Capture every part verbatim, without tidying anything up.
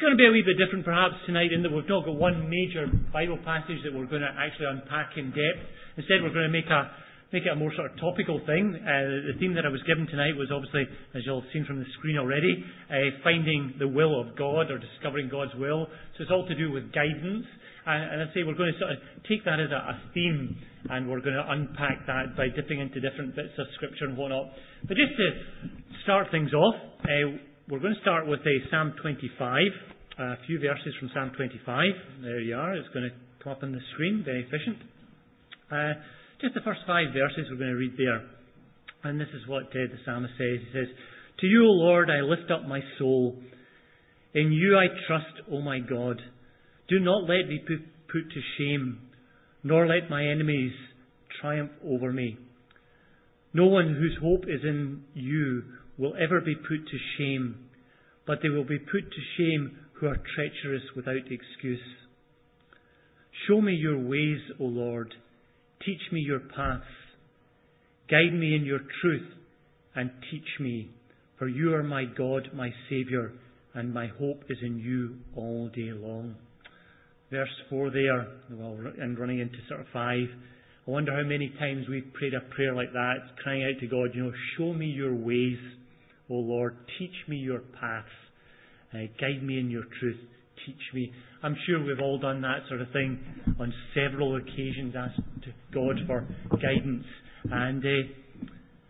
going to be a wee bit different perhaps tonight in that we've not got one major Bible passage that we're going to actually unpack in depth. Instead, we're going to make a make it a more sort of topical thing. Uh, the theme that I was given tonight was obviously, as you'll have seen from the screen already, uh, finding the will of God or discovering God's will. So it's all to do with guidance. And, and I say we're going to sort of take that as a, a theme, and we're going to unpack that by dipping into different bits of Scripture and whatnot. But just to start things off, uh, we're going to start with uh, Psalm twenty-five, a few verses from Psalm twenty-five. There you are. It's going to come up on the screen. Very efficient. Uh, just the first five verses we're going to read there. And this is what uh, the psalmist says. He says, "To you, O Lord, I lift up my soul. In you I trust, O my God. Do not let me put, put to shame, nor let my enemies triumph over me. No one whose hope is in you will ever be put to shame, but they will be put to shame who are treacherous without excuse. Show me your ways, O Lord. Teach me your paths. Guide me in your truth and teach me, for you are my God, my Saviour, and my hope is in you all day long." Verse four there, well, and running into sort of five. I wonder how many times we've prayed a prayer like that, crying out to God, you know, show me your ways, O Lord, teach me your paths, uh, guide me in your truth, teach me. I'm sure we've all done that sort of thing on several occasions, asked to God for guidance. And, uh,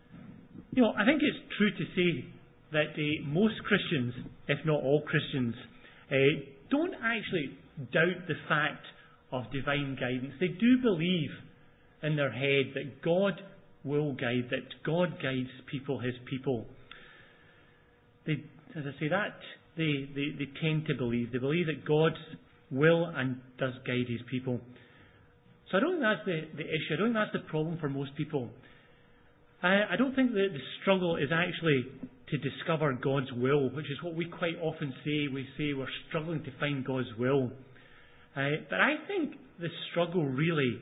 you know, I think it's true to say that uh, most Christians, if not all Christians, uh, don't actually doubt the fact of divine guidance. They do believe in their head that God will guide, that God guides people, His people. They, as I say, that they, they, they tend to believe. They believe that God will and does guide His people. So I don't think that's the, the issue. I don't think that's the problem for most people. I, I don't think that the struggle is actually to discover God's will, which is what we quite often say. We say we're struggling to find God's will. Uh, but I think the struggle really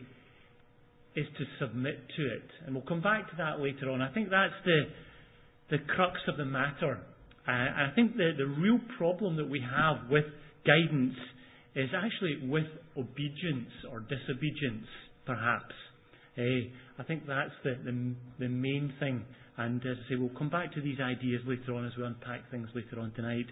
is to submit to it. And we'll come back to that later on. I think that's the the crux of the matter. Uh, and I think the, the real problem that we have with guidance is actually with obedience or disobedience, perhaps. Uh, I think that's the, the, the main thing. And as I say, we'll come back to these ideas later on as we unpack things later on tonight.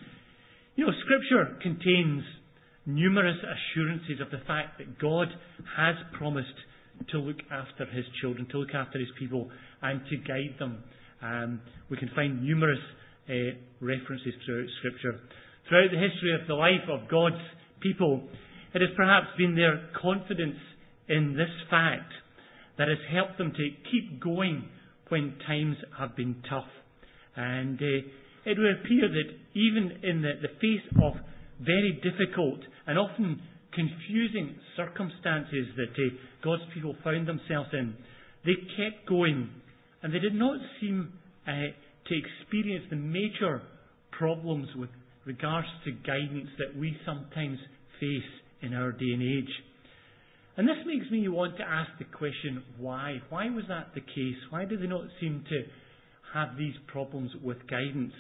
You know, Scripture contains numerous assurances of the fact that God has promised to look after His children, to look after His people, and to guide them. Um, we can find numerous uh, references throughout Scripture. Throughout the history of the life of God's people, it has perhaps been their confidence in this fact that has helped them to keep going when times have been tough. And uh, it would appear that even in the, the face of very difficult and often confusing circumstances that uh, God's people found themselves in, they kept going, and they did not seem uh, to experience the major problems with regards to guidance that we sometimes face in our day and age. And this makes me want to ask the question, why? Why was that the case? Why did they not seem to have these problems with guidance?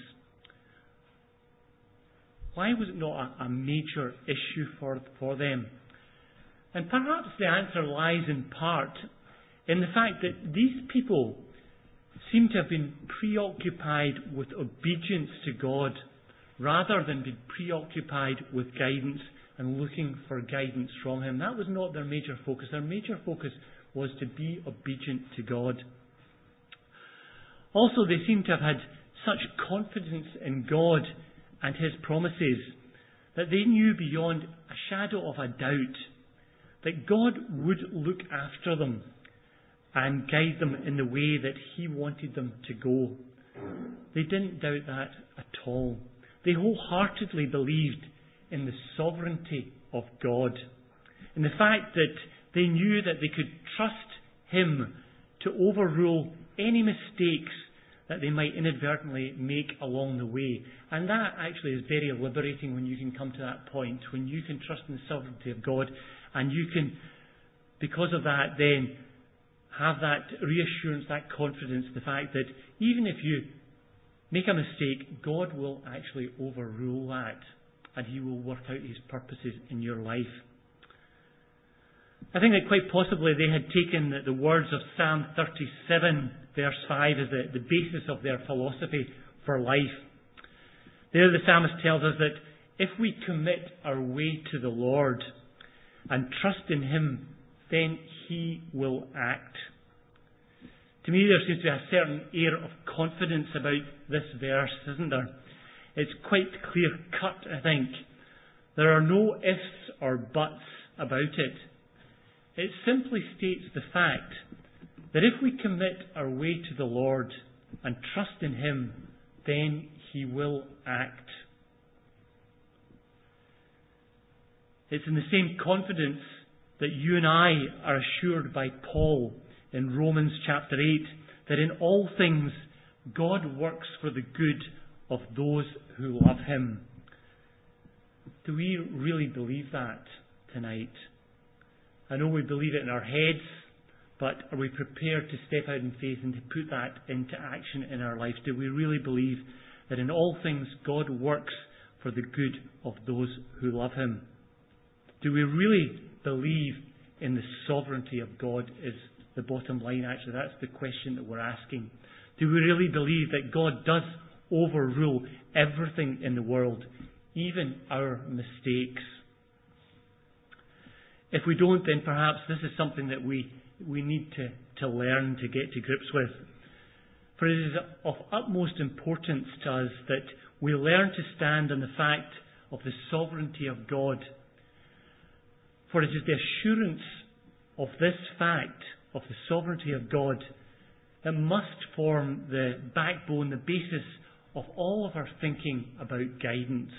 Why was it not a, a major issue for, for them? And perhaps the answer lies in part in the fact that these people seem to have been preoccupied with obedience to God rather than being preoccupied with guidance and looking for guidance from Him. That was not their major focus. Their major focus was to be obedient to God. Also, they seem to have had such confidence in God and His promises that they knew beyond a shadow of a doubt that God would look after them and guide them in the way that He wanted them to go. They didn't doubt that at all. They wholeheartedly believed in the sovereignty of God, in the fact that they knew that they could trust Him to overrule any mistakes that they might inadvertently make along the way. And that actually is very liberating when you can come to that point, when you can trust in the sovereignty of God, and you can, because of that, then have that reassurance, that confidence, the fact that even if you make a mistake, God will actually overrule that. and He will work out His purposes in your life. I think that quite possibly they had taken the words of Psalm thirty-seven, verse five, as the, the basis of their philosophy for life. There the psalmist tells us that if we commit our way to the Lord and trust in Him, then He will act. To me, there seems to be a certain air of confidence about this verse, isn't there? It's quite clear-cut, I think. There are no ifs or buts about it. It simply states the fact that if we commit our way to the Lord and trust in Him, then He will act. It's in the same confidence that you and I are assured by Paul in Romans chapter eight, that in all things God works for the good of those who love Him. Do we really believe that tonight? I know we believe it in our heads, but are we prepared to step out in faith and to put that into action in our life? Do we really believe that in all things God works for the good of those who love Him? Do we really believe in the sovereignty of God is the bottom line, actually. That's the question that we're asking. Do we really believe that God does overrule everything in the world, even our mistakes? If we don't, then perhaps this is something that we, we need to, to learn to get to grips with. For it is of utmost importance to us that we learn to stand on the fact of the sovereignty of God. For it is the assurance of this fact, of the sovereignty of God, that must form the backbone, the basis of all of our thinking about guidance.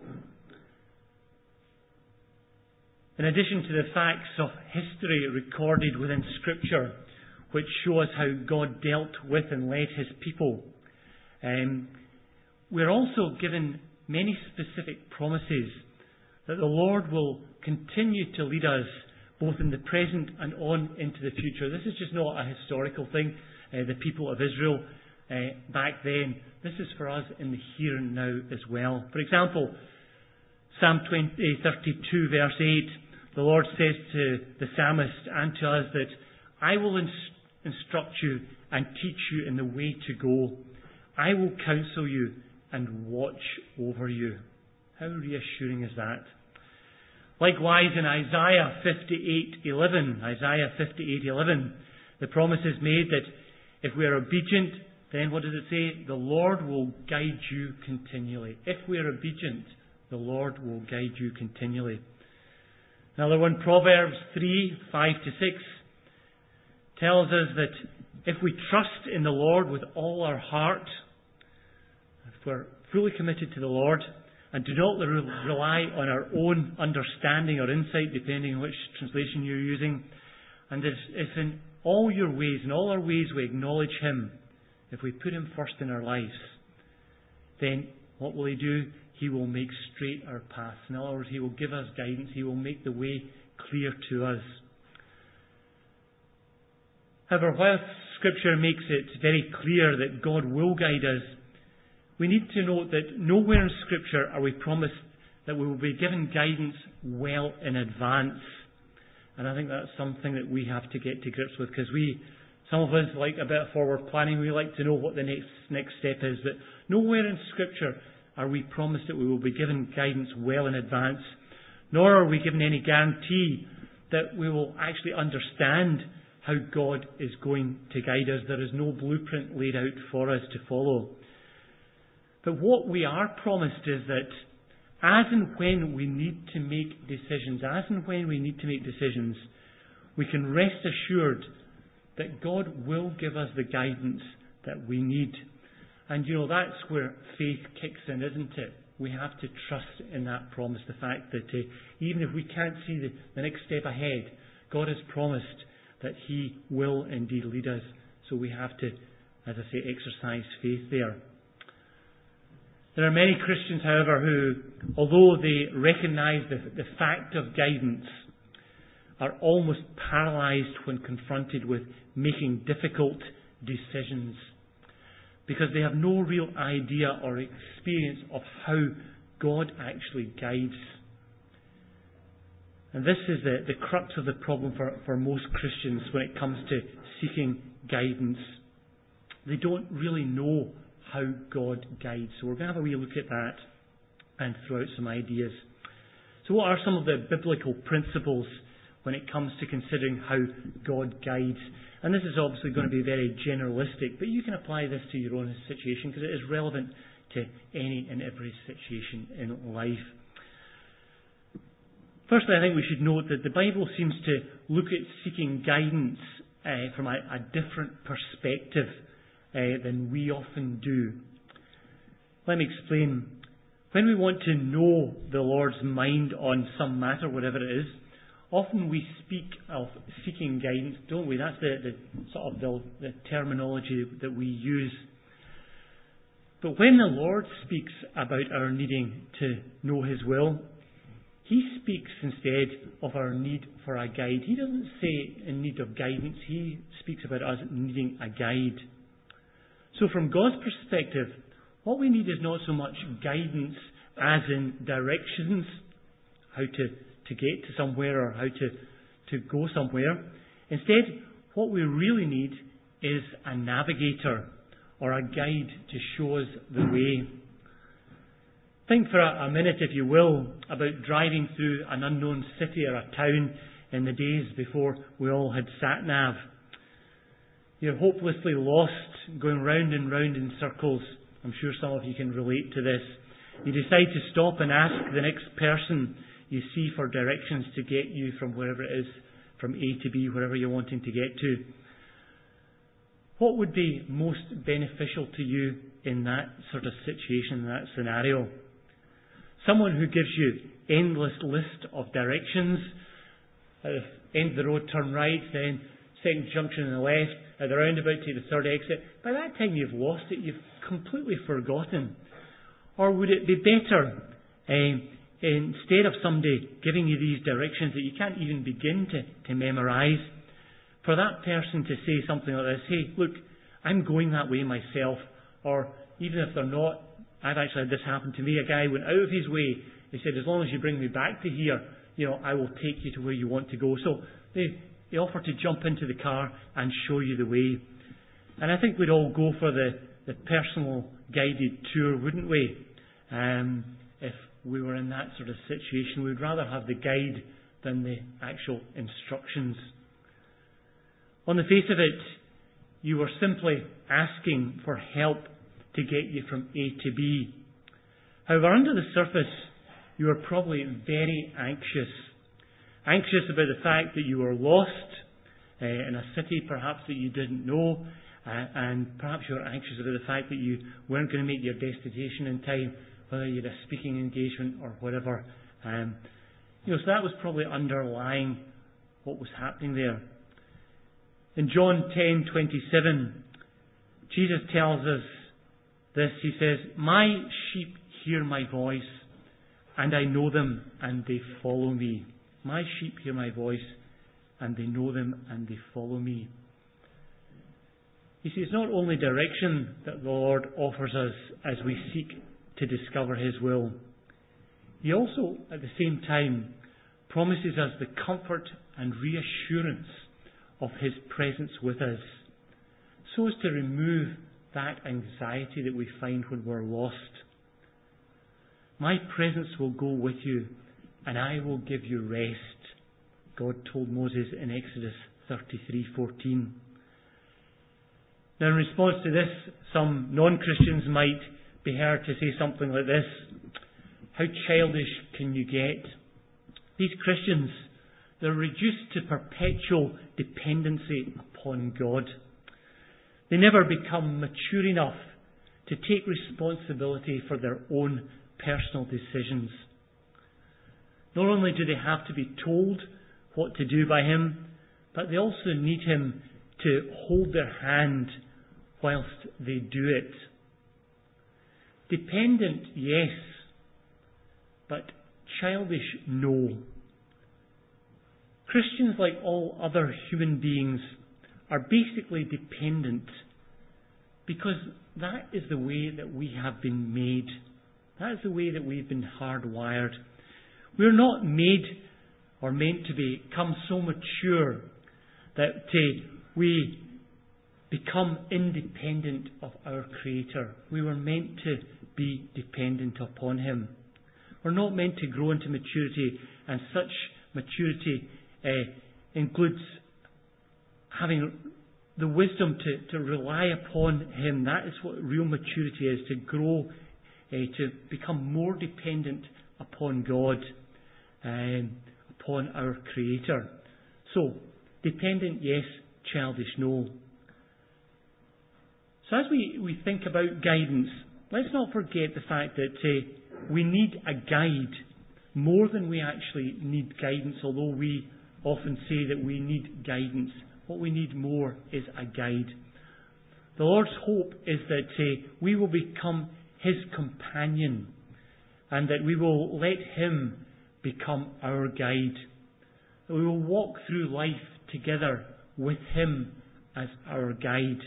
In addition to the facts of history recorded within Scripture, which show us how God dealt with and led His people, um, we're also given many specific promises that the Lord will continue to lead us both in the present and on into the future. This is just not a historical thing. Uh, the people of Israel uh, back then, this is for us in the here and now as well. For example, Psalm thirty-two verse eight, the Lord says to the psalmist and to us that I will ins- instruct you and teach you in the way to go. I will counsel you and watch over you. How reassuring is that? Likewise in Isaiah fifty-eight eleven, Isaiah fifty-eight eleven, the promise is made that if we are obedient, then what does it say? The Lord will guide you continually. If we are obedient, the Lord will guide you continually. Another one, Proverbs three five to six, tells us that if we trust in the Lord with all our heart, if we're fully committed to the Lord, and do not rely on our own understanding or insight, depending on which translation you're using, and if, if in all your ways, in all our ways we acknowledge Him, if we put Him first in our lives, then what will He do? He will make straight our paths. In other words, He will give us guidance. He will make the way clear to us. However, while Scripture makes it very clear that God will guide us, we need to note that nowhere in Scripture are we promised that we will be given guidance well in advance. And I think that's something that we have to get to grips with, because we, some of us like a bit of forward planning. We like to know what the next next step is. But nowhere in Scripture are we promised that we will be given guidance well in advance, nor are we given any guarantee that we will actually understand how God is going to guide us. There is no blueprint laid out for us to follow. But what we are promised is that as and when we need to make decisions, as and when we need to make decisions, we can rest assured that God will give us the guidance that we need. And you know, that's where faith kicks in, isn't it? We have to trust in that promise, the fact that uh, even if we can't see the, the next step ahead, God has promised that He will indeed lead us. So we have to, as I say, exercise faith there. There are many Christians, however, who, although they recognise the, the fact of guidance, are almost paralysed when confronted with making difficult decisions, because they have no real idea or experience of how God actually guides. And this is the, the crux of the problem for, for most Christians when it comes to seeking guidance. They don't really know how God guides. So we're going to have a wee look at that and throw out some ideas. So what are some of the biblical principles when it comes to considering how God guides? And this is obviously going to be very generalistic, but you can apply this to your own situation because it is relevant to any and every situation in life. Firstly, I think we should note that the Bible seems to look at seeking guidance uh, from a, a different perspective uh, than we often do. Let me explain. When we want to know the Lord's mind on some matter, whatever it is, often we speak of seeking guidance, don't we? That's the, the sort of the, the terminology that we use. But when the Lord speaks about our needing to know His will, He speaks instead of our need for a guide. He doesn't say in need of guidance. He speaks about us needing a guide. So from God's perspective, what we need is not so much guidance as in directions, how to, to get to somewhere or how to, to go somewhere. Instead, what we really need is a navigator or a guide to show us the way. Think for a, a minute, if you will, about driving through an unknown city or a town in the days before we all had sat-nav. You're hopelessly lost, going round and round in circles. I'm sure some of you can relate to this. You decide to stop and ask the next person you see for directions to get you from wherever it is, from A to B, wherever you're wanting to get to. What would be most beneficial to you in that sort of situation, in that scenario? Someone who gives you endless list of directions. At the end of the road, turn right, then second junction on the left, at the roundabout to the third exit. By that time you've lost it, you've completely forgotten. Or would it be better, um, instead of somebody giving you these directions that you can't even begin to, to memorise, for that person to say something like this, hey, look, I'm going that way myself. Or even if they're not, I've actually had this happen to me. A guy went out of his way. He said, as long as you bring me back to here, you know, I will take you to where you want to go. So they, they offer to jump into the car and show you the way. And I think we'd all go for the, the personal guided tour, wouldn't we? Um, if we were in that sort of situation, we'd rather have the guide than the actual instructions. On the face of it, you were simply asking for help to get you from A to B. However, under the surface, you were probably very anxious. Anxious about the fact that you were lost uh, in a city perhaps that you didn't know, uh, and perhaps you were anxious about the fact that you weren't going to make your destination in time, whether you had a speaking engagement or whatever. Um, you know, so that was probably underlying what was happening there. In John ten twenty-seven, Jesus tells us this. He says, "My sheep hear my voice, and I know them, and they follow me." My sheep hear my voice, and they know them, and they follow me. You see, it's not only direction that the Lord offers us as we seek to discover His will. He also, at the same time, promises us the comfort and reassurance of His presence with us, so as to remove that anxiety that we find when we're lost. My presence will go with you, and I will give you rest, God told Moses in Exodus thirty-three fourteen. Now, in response to this, some non-Christians might be heard to say something like this: how childish can you get? These Christians, they're reduced to perpetual dependency upon God. They never become mature enough to take responsibility for their own personal decisions. Not only do they have to be told what to do by Him, but they also need Him to hold their hand whilst they do it. Dependent, yes, but childish, no. Christians, like all other human beings, are basically dependent because that is the way that we have been made. That is the way that we've been hardwired. We're not made or meant to become so mature that uh, we become independent of our Creator. We were meant to be dependent upon Him. We're not meant to grow into maturity, and such maturity uh, includes having the wisdom to, to rely upon Him. That is what real maturity is, to grow, uh, to become more dependent upon God, um, upon our Creator. So, dependent, yes. Childish, no. So as we, we think about guidance, let's not forget the fact that uh, we need a guide more than we actually need guidance, although we often say that we need guidance. What we need more is a guide. The Lord's hope is that uh, we will become His companion and that we will let Him become our guide. That we will walk through life together with Him as our guide.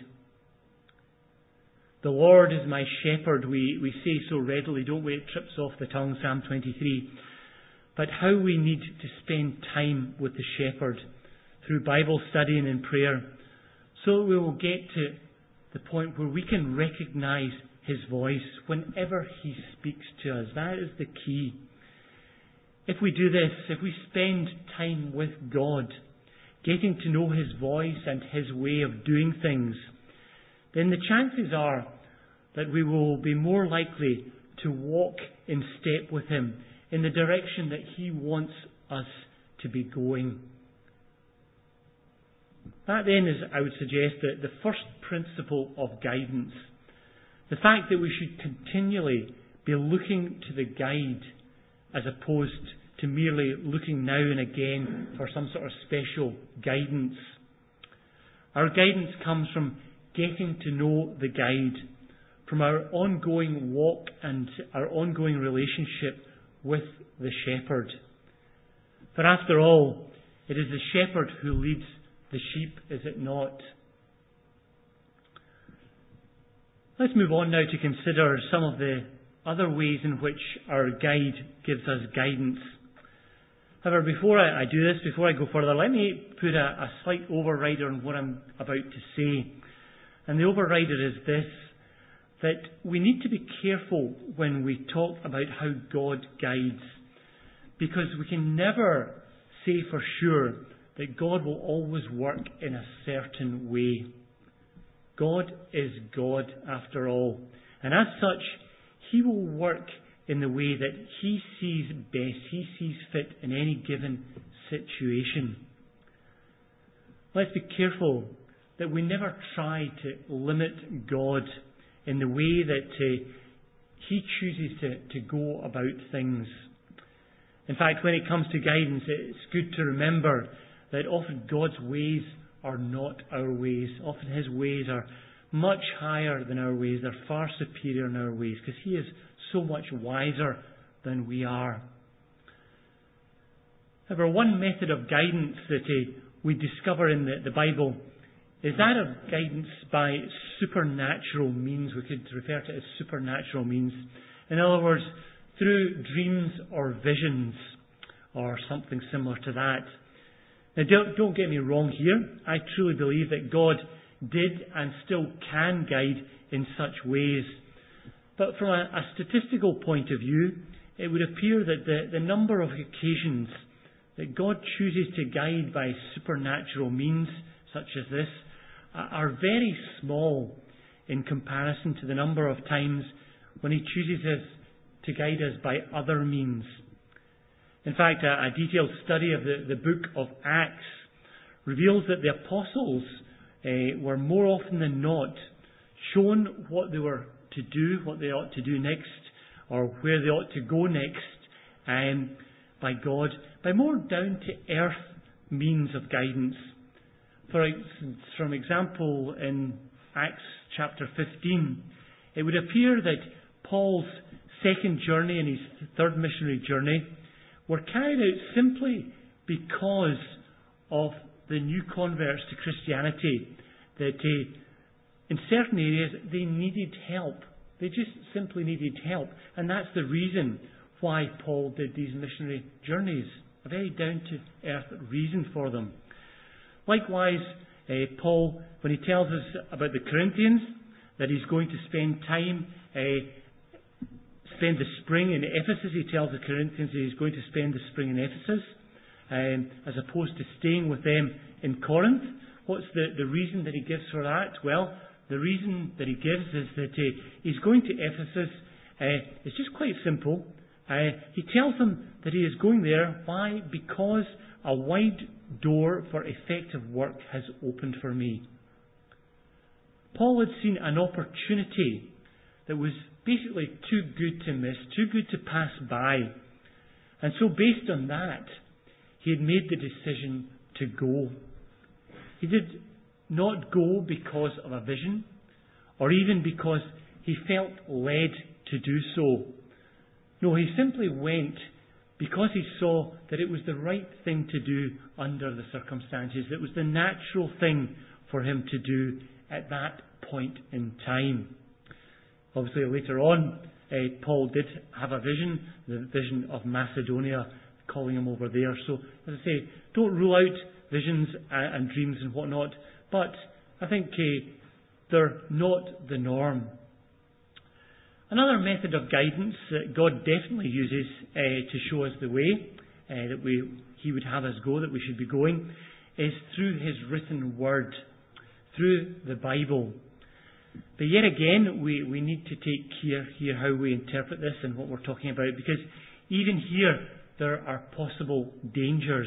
The Lord is my shepherd, we, we say so readily, don't we? It trips off the tongue, Psalm twenty-three. But how we need to spend time with the shepherd through Bible study and in prayer, so that we will get to the point where we can recognise His voice whenever He speaks to us. That is the key. If we do this, if we spend time with God, getting to know His voice and His way of doing things, then the chances are that we will be more likely to walk in step with Him in the direction that He wants us to be going. That then is, I would suggest, that the first principle of guidance. The fact that we should continually be looking to the guide as opposed to merely looking now and again for some sort of special guidance. Our guidance comes from getting to know the guide, from our ongoing walk and our ongoing relationship with the shepherd. For after all, it is the shepherd who leads the sheep, is it not? Let's move on now to consider some of the other ways in which our guide gives us guidance. However, before I, I do this, before I go further, let me put a, a slight overrider on what I'm about to say. And the overrider is this, that we need to be careful when we talk about how God guides, because we can never say for sure that God will always work in a certain way. God is God after all, and as such, He will work in the way that He sees best, He sees fit in any given situation. Let's be careful that we never try to limit God in the way that uh, He chooses to, to go about things. In fact, when it comes to guidance, it's good to remember that often God's ways are not our ways. Often His ways are much higher than our ways. They're far superior in our ways, because He is so much wiser than we are. However, one method of guidance that uh, we discover in the, the Bible is that of guidance by supernatural means. We could refer to it as supernatural means. In other words, through dreams or visions or something similar to that. Now, don't, don't get me wrong here. I truly believe that God did and still can guide in such ways. But from a, a statistical point of view, it would appear that the, the number of occasions that God chooses to guide by supernatural means, such as this, are very small in comparison to the number of times when He chooses us to guide us by other means. In fact, a, a detailed study of the, the book of Acts reveals that the apostles uh, were more often than not shown what they were to do, what they ought to do next, or where they ought to go next um, by God, by more down-to-earth means of guidance. For instance, from example, in Acts chapter fifteen, it would appear that Paul's second journey and his third missionary journey were carried out simply because of the new converts to Christianity, that uh, in certain areas they needed help They just simply needed help. And that's the reason why Paul did these missionary journeys. A very down-to-earth reason for them. Likewise, uh, Paul, when he tells us about the Corinthians, that he's going to spend time, uh, spend the spring in Ephesus. He tells the Corinthians that he's going to spend the spring in Ephesus, um, as opposed to staying with them in Corinth. What's the, the reason that he gives for that? Well, the reason that he gives is that uh, he's going to Ephesus. Uh, it's just quite simple. Uh, he tells them that he is going there. Why? Because a wide door for effective work has opened for me. Paul had seen an opportunity that was basically too good to miss, too good to pass by. And so based on that, he had made the decision to go. He did not go because of a vision, or even because he felt led to do so. No, he simply went because he saw that it was the right thing to do under the circumstances. It was the natural thing for him to do at that point in time. Obviously, later on, uh, Paul did have a vision, the vision of Macedonia, calling him over there. So, as I say, don't rule out visions and, and dreams and whatnot, but I think uh, they're not the norm. Another method of guidance that God definitely uses uh, to show us the way uh, that we He would have us go, that we should be going, is through His written word, through the Bible. But yet again, we, we need to take care here how we interpret this and what we're talking about, because even here there are possible dangers.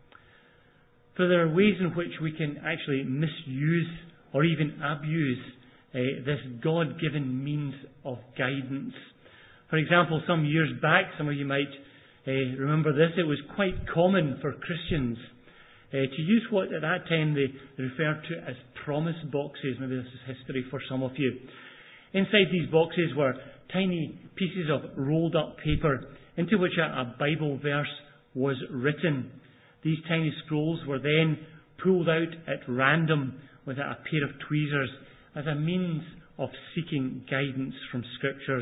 For there are ways in which we can actually misuse or even abuse uh, this God-given means of guidance. For example, some years back, some of you might uh, remember this, it was quite common for Christians uh, to use what at that time they referred to as promise boxes. Maybe this is history for some of you. Inside these boxes were tiny pieces of rolled up paper into which a, a Bible verse was written. These tiny scrolls were then pulled out at random with a pair of tweezers as a means of seeking guidance from Scriptures.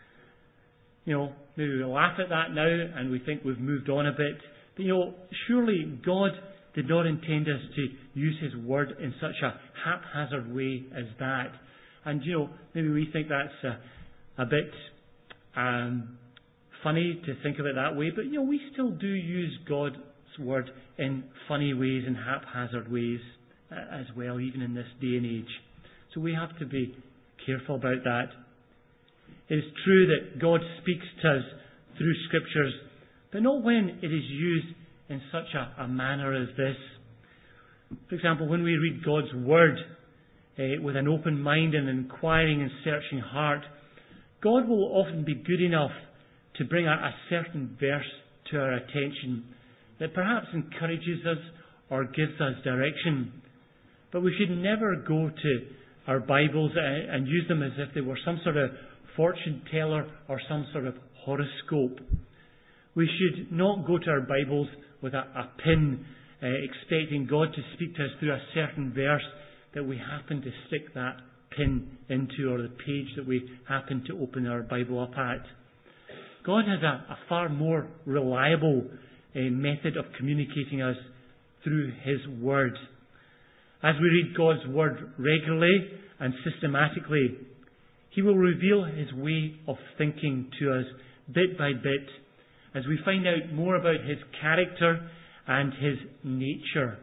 You know, maybe we laugh at that now and we think we've moved on a bit. But you know, surely God did not intend us to use His Word in such a haphazard way as that. And you know, maybe we think that's a, a bit um, funny to think of it that way. But you know, we still do use God's Word in funny ways and haphazard ways as well, even in this day and age. So we have to be careful about that. It is true that God speaks to us through Scriptures, but not when it is used in such a, a manner as this. For example, when we read God's Word uh, with an open mind and an inquiring and searching heart, God will often be good enough to bring a, a certain verse to our attention that perhaps encourages us or gives us direction. But we should never go to our Bibles and, and use them as if they were some sort of fortune teller or some sort of horoscope. We should not go to our Bibles with a, a pin, uh, expecting God to speak to us through a certain verse that we happen to stick that pin into, or the page that we happen to open our Bible up at. God has a, a far more reliable uh, method of communicating us through His Word. As we read God's Word regularly and systematically, He will reveal His way of thinking to us bit by bit as we find out more about His character and His nature.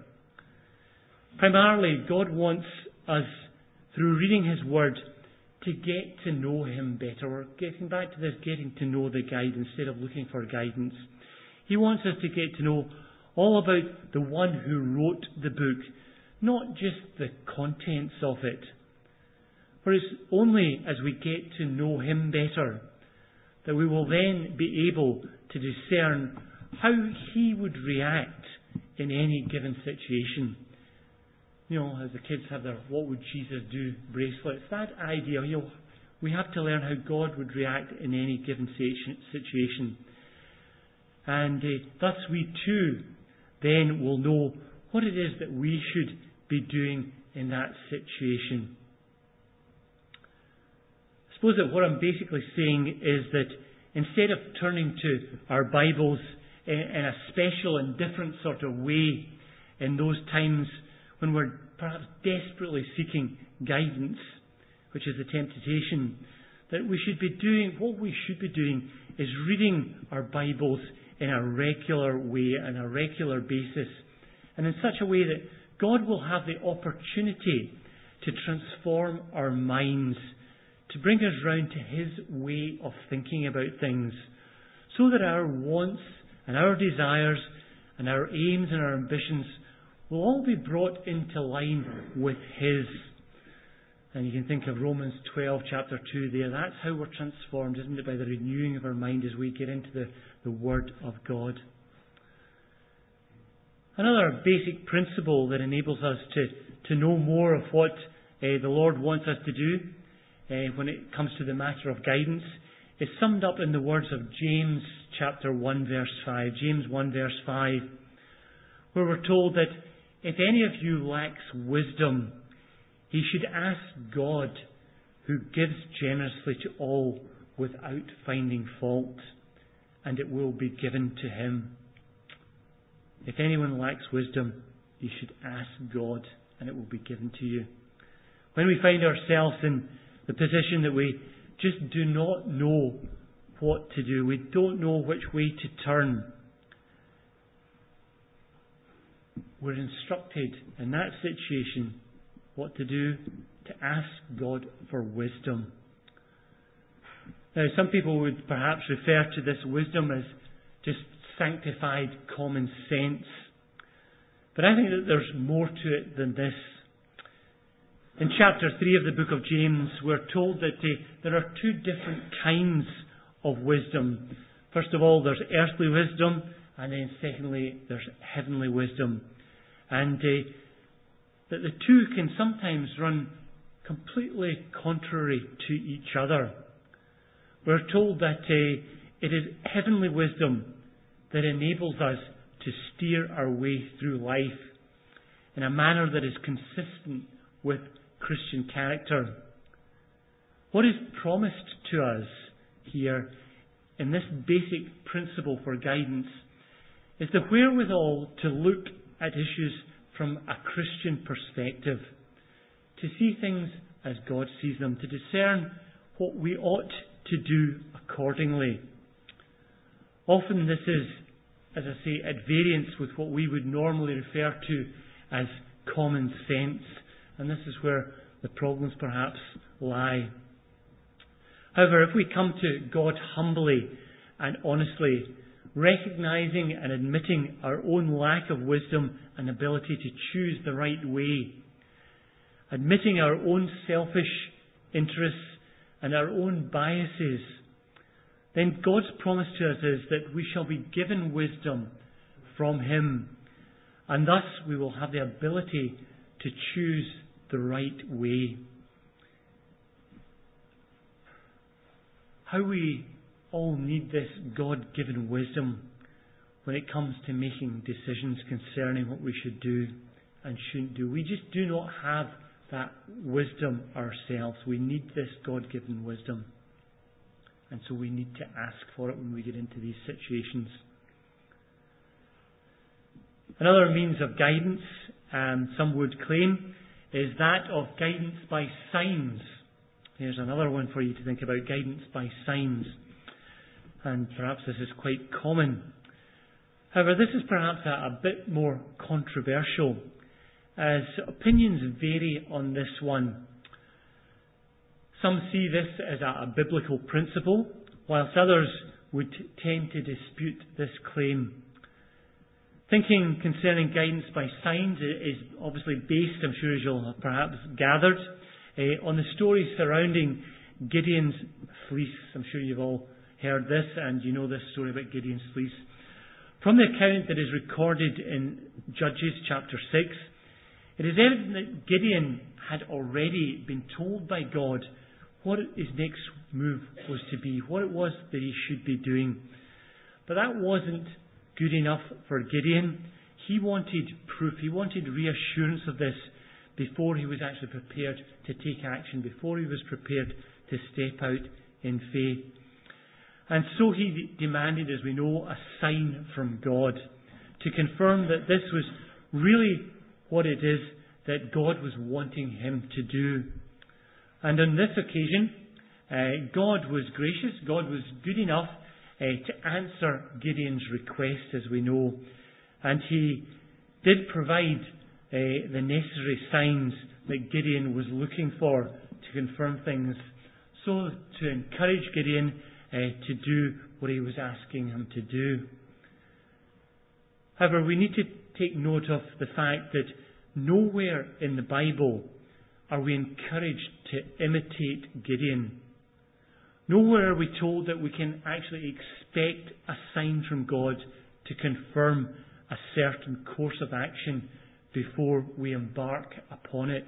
Primarily, God wants us, through reading His Word, to get to know Him better. We're getting back to this getting to know the guide instead of looking for guidance. He wants us to get to know all about the one who wrote the book, not just the contents of it. For it's only as we get to know Him better that we will then be able to discern how He would react in any given situation. You know, as the kids have their "What would Jesus do" bracelets, that idea, you know, we have to learn how God would react in any given situation. And uh, thus we too then will know what it is that we should be doing in that situation. I suppose that what I'm basically saying is that instead of turning to our Bibles in, in a special and different sort of way in those times when we're perhaps desperately seeking guidance, which is the temptation, that we should be doing, what we should be doing is reading our Bibles in a regular way, on a regular basis, and in such a way that God will have the opportunity to transform our minds, to bring us round to His way of thinking about things, so that our wants and our desires and our aims and our ambitions will all be brought into line with His. And you can think of Romans twelve, chapter two there. That's how we're transformed, isn't it? By the renewing of our mind as we get into the, the Word of God. Another basic principle that enables us to, to know more of what uh, the Lord wants us to do uh, when it comes to the matter of guidance is summed up in the words of James chapter one verse five. James one verse five, where we're told that if any of you lacks wisdom, he should ask God, who gives generously to all without finding fault, and it will be given to him. If anyone lacks wisdom, you should ask God, and it will be given to you. When we find ourselves in the position that we just do not know what to do, we don't know which way to turn, we're instructed in that situation what to do, to ask God for wisdom. Now, some people would perhaps refer to this wisdom as just sanctified common sense. But I think that there's more to it than this. In chapter three of the book of James, we're told that uh, there are two different kinds of wisdom. First of all, there's earthly wisdom, and then secondly, there's heavenly wisdom. And uh, that the two can sometimes run completely contrary to each other. We're told that uh, it is heavenly wisdom that enables us to steer our way through life in a manner that is consistent with Christian character. What is promised to us here in this basic principle for guidance is the wherewithal to look at issues from a Christian perspective, to see things as God sees them, to discern what we ought to do accordingly. Often this is, as I say, at variance with what we would normally refer to as common sense, and this is where the problems perhaps lie. However, if we come to God humbly and honestly, recognising and admitting our own lack of wisdom and ability to choose the right way, admitting our own selfish interests and our own biases, then God's promise to us is that we shall be given wisdom from Him, and thus we will have the ability to choose the right way. How we all need this God-given wisdom when it comes to making decisions concerning what we should do and shouldn't do. We just do not have that wisdom ourselves. We need this God-given wisdom. And so we need to ask for it when we get into these situations. Another means of guidance, um, some would claim, is that of guidance by signs. Here's another one for you to think about, guidance by signs. And perhaps this is quite common. However, this is perhaps a, a bit more controversial, as opinions vary on this one. Some see this as a, a biblical principle, whilst others would tend to dispute this claim. Thinking concerning guidance by signs is obviously based, I'm sure as you'll have perhaps gathered, uh, on the story surrounding Gideon's fleece. I'm sure you've all heard this, and you know this story about Gideon's fleece. From the account that is recorded in Judges chapter six, it is evident that Gideon had already been told by God what his next move was to be, what it was that he should be doing. But that wasn't good enough for Gideon. He wanted proof, he wanted reassurance of this before he was actually prepared to take action, before he was prepared to to step out in faith. And so he demanded, as we know, a sign from God to confirm that this was really what it is that God was wanting him to do. And on this occasion, uh, God was gracious. God was good enough uh, to answer Gideon's request, as we know. And he did provide uh, the necessary signs that Gideon was looking for to confirm things, so to encourage Gideon uh, to do what he was asking him to do. However, we need to take note of the fact that nowhere in the Bible are we encouraged to imitate Gideon. Nowhere are we told that we can actually expect a sign from God to confirm a certain course of action before we embark upon it.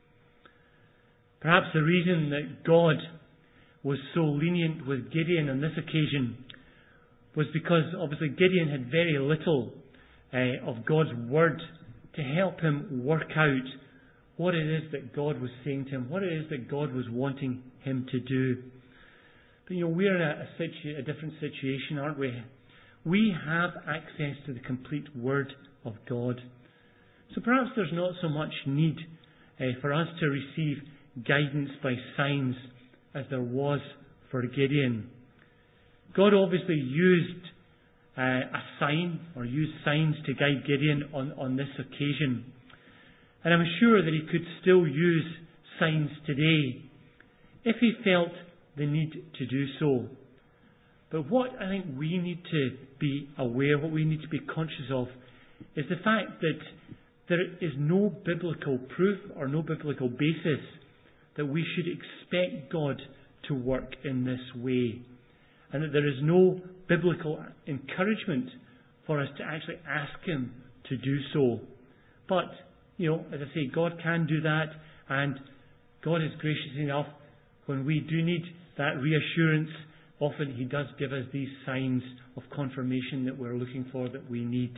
Perhaps the reason that God was so lenient with Gideon on this occasion was because obviously Gideon had very little uh, of God's word to help him work out what it is that God was saying to him, what it is that God was wanting him to do. But you know, we're in a, a, situ- a different situation, aren't we? We have access to the complete Word of God. So perhaps there's not so much need uh, for us to receive guidance by signs as there was for Gideon. God obviously used uh, a sign or used signs to guide Gideon on, on this occasion. And I'm sure that he could still use signs today if he felt the need to do so. But what I think we need to be aware, what we need to be conscious of, is the fact that there is no biblical proof or no biblical basis that we should expect God to work in this way. And that there is no biblical encouragement for us to actually ask Him to do so. But, you know, as I say, God can do that, and God is gracious enough when we do need that reassurance. Often He does give us these signs of confirmation that we're looking for, that we need.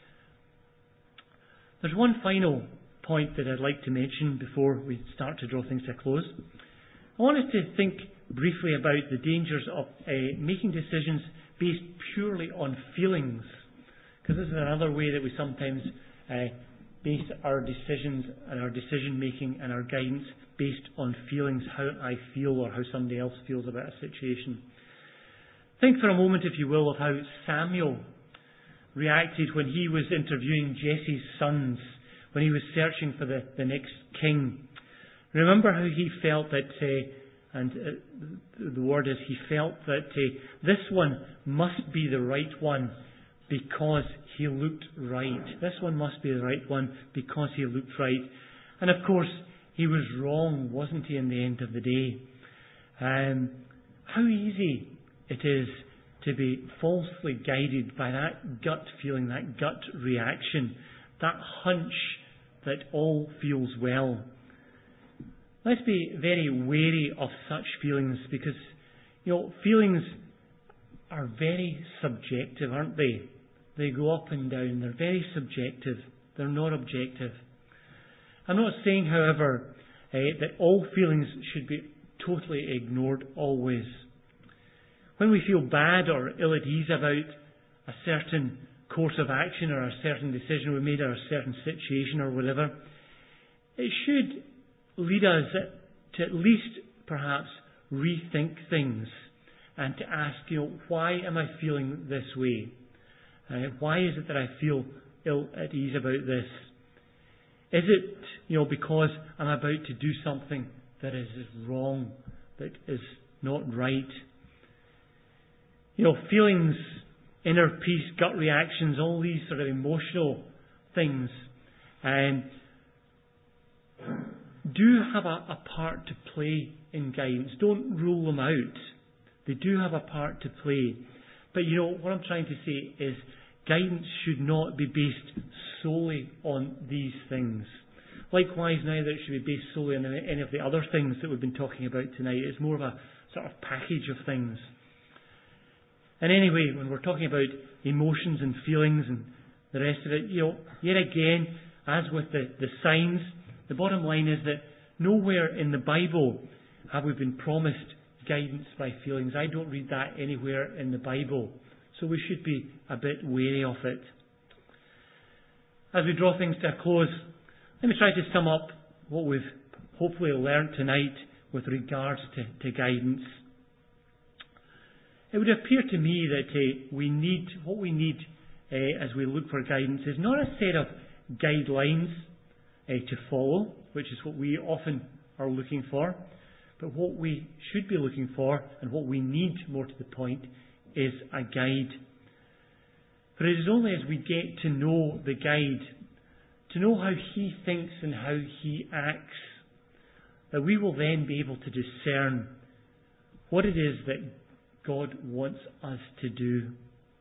There's one final point that I'd like to mention before we start to draw things to a close. I want us to think briefly about the dangers of uh, making decisions based purely on feelings. Because this is another way that we sometimes uh, base our decisions and our decision making and our guidance based on feelings, how I feel or how somebody else feels about a situation. Think for a moment, if you will, of how Samuel reacted when he was interviewing Jesse's sons, when he was searching for the, the next king. Remember how he felt that, uh, and uh, the word is, he felt that uh, this one must be the right one because he looked right. This one must be the right one because he looked right. And of course, he was wrong, wasn't he, in the end of the day? Um, how easy it is to be falsely guided by that gut feeling, that gut reaction, that hunch that all feels well. Let's be very wary of such feelings because, you know, feelings are very subjective, aren't they? They go up and down. They're very subjective. They're not objective. I'm not saying, however, uh, that all feelings should be totally ignored always. When we feel bad or ill at ease about a certain course of action or a certain decision we made or a certain situation or whatever, it should lead us to at least perhaps rethink things and to ask, you know, why am I feeling this way? Uh, why is it that I feel ill at ease about this? Is it, you know, because I'm about to do something that is wrong, that is not right? You know, feelings, inner peace, gut reactions, all these sort of emotional things um, do have a, a part to play in guidance. Don't rule them out. They do have a part to play. But you know, what I'm trying to say is guidance should not be based solely on these things. Likewise, neither it should be based solely on any of the other things that we've been talking about tonight. It's more of a sort of package of things. And anyway, when we're talking about emotions and feelings and the rest of it, you know, yet again, as with the, the signs, the bottom line is that nowhere in the Bible have we been promised guidance by feelings? I don't read that anywhere in the Bible. So we should be a bit wary of it. As we draw things to a close, let me try to sum up what we've hopefully learnt tonight with regards to, to guidance. It would appear to me that uh, we need, what we need uh, as we look for guidance is not a set of guidelines uh, to follow, which is what we often are looking for, but what we should be looking for, and what we need, more to the point, is a guide. For it is only as we get to know the guide, to know how he thinks and how he acts, that we will then be able to discern what it is that God wants us to do.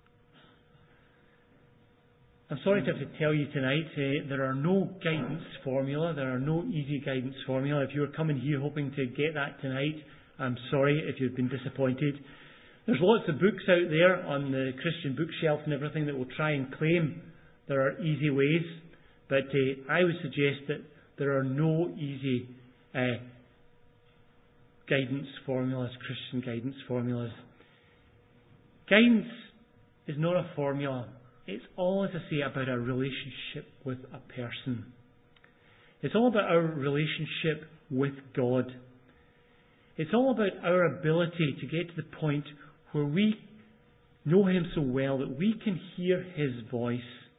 I'm sorry to have to tell you tonight, uh, there are no guidance formula, there are no easy guidance formula. If you were coming here hoping to get that tonight, I'm sorry if you've been disappointed. There's lots of books out there on the Christian bookshelf and everything that will try and claim there are easy ways, but uh, I would suggest that there are no easy uh, guidance formulas, Christian guidance formulas. Guidance is not a formula. It's all, as I say, about our relationship with a person. It's all about our relationship with God. It's all about our ability to get to the point where we know Him so well that we can hear His voice.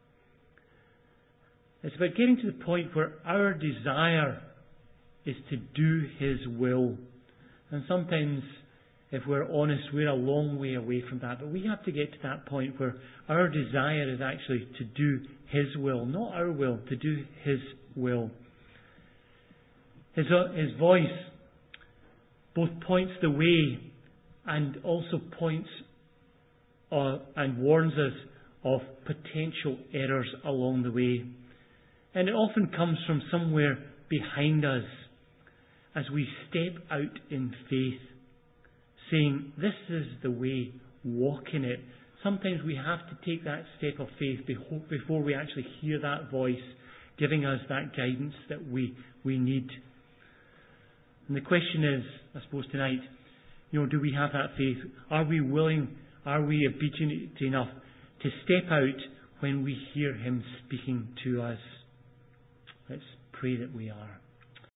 It's about getting to the point where our desire is to do His will. And sometimes, if we're honest, we're a long way away from that. But we have to get to that point where our desire is actually to do His will, not our will, to do His will. His, uh, his voice both points the way and also points uh, and warns us of potential errors along the way. And it often comes from somewhere behind us as we step out in faith, saying, this is the way, walk in it. Sometimes we have to take that step of faith before we actually hear that voice giving us that guidance that we, we need. And the question is, I suppose tonight, you know, do we have that faith? Are we willing, are we obedient enough to step out when we hear Him speaking to us? Let's pray that we are.